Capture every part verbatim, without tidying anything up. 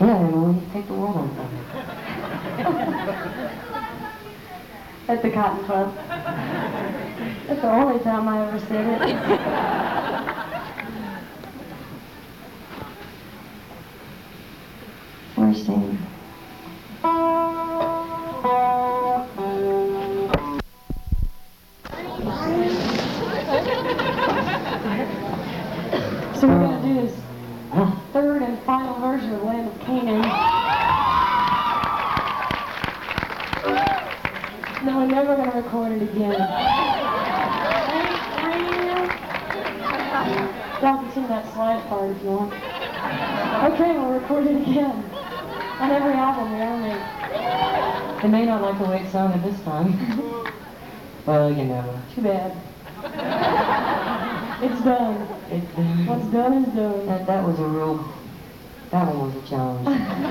Yeah, Emily, take the world on fire. At the Cotton Club. That's the only time I ever said it. We're singing. So we're going to do this third and final version of Land of Canaan. No, we're never going to record it again. Y'all can sing that slide part if you want. Okay, we'll record it again. On every album we ever make. They may not like the way it sounded this time. Well, you know. Too bad. It's done. It, What's done is done. that, that was a real... That one was a challenge.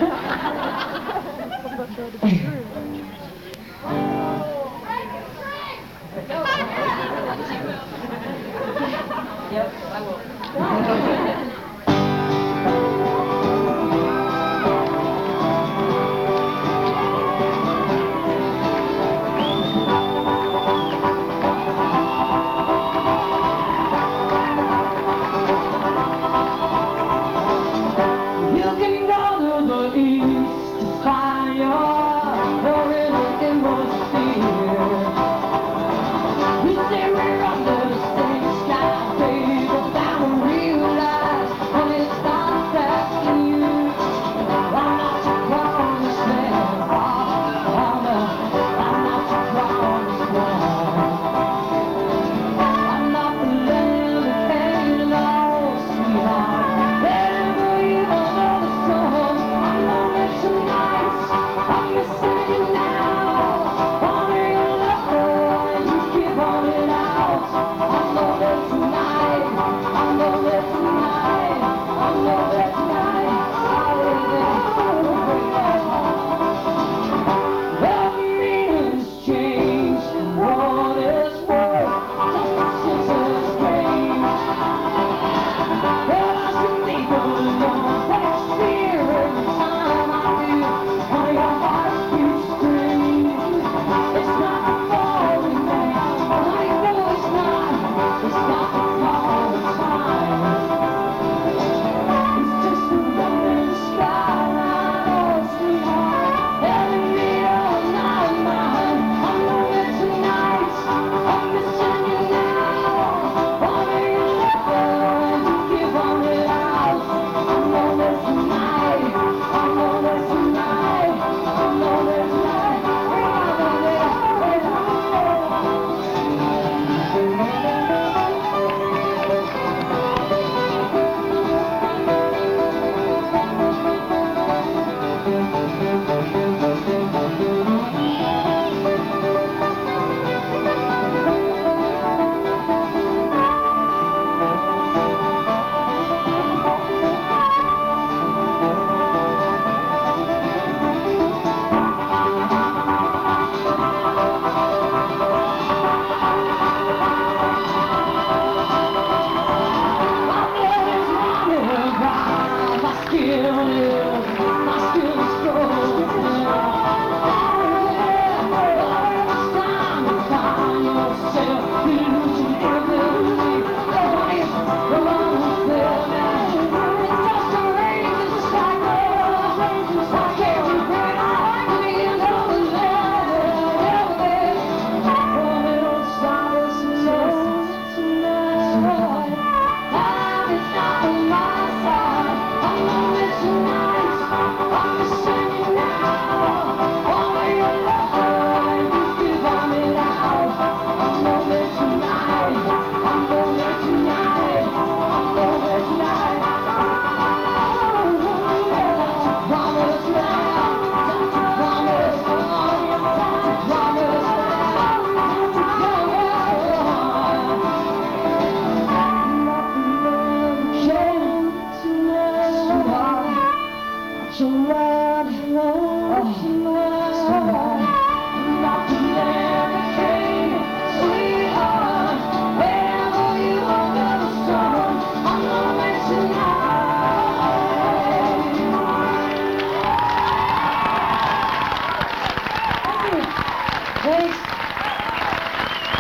Yep, I will. We say we're on the same sky, baby, but I don't realize Thanks.